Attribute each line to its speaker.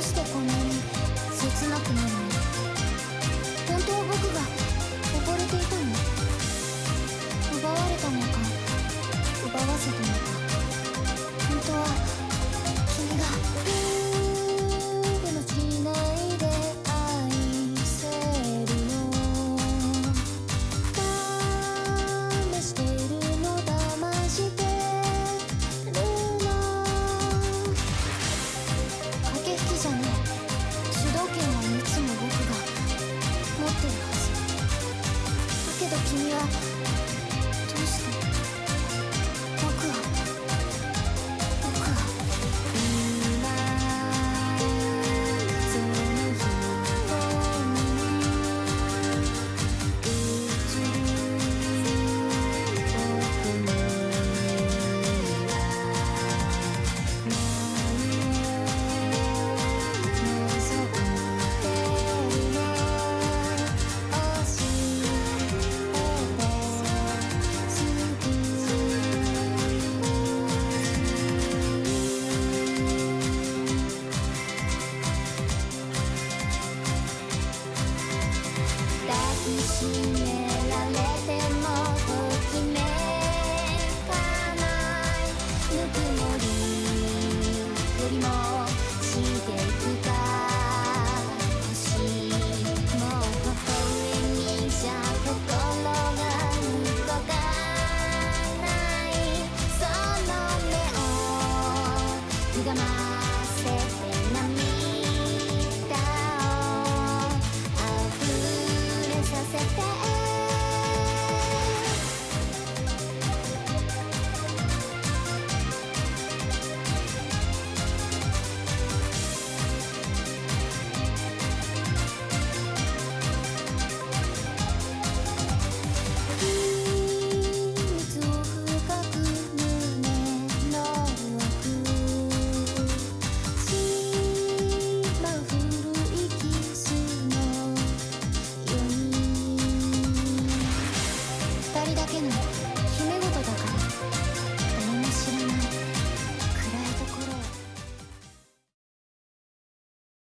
Speaker 1: してこんなに切なくなるの？本当は僕が溺れていたの？奪われたのか奪わせたのか。本当は君がでもしないで愛せるの？試しているの騙してるの？駆け引きじゃねえ。主導権はいつも僕が持ってるはず。だけど君はどうして僕は今その瞳映る僕には何を望んでるの？教えてすぐ抱きしめられてもときめかない。ぬくもりよりもしていくか欲しい。もう微笑みじゃ心が動かない。その目をくがませて涙を溢れさせて。秘密を深く胸の奥しまう古いキスのように二人だけの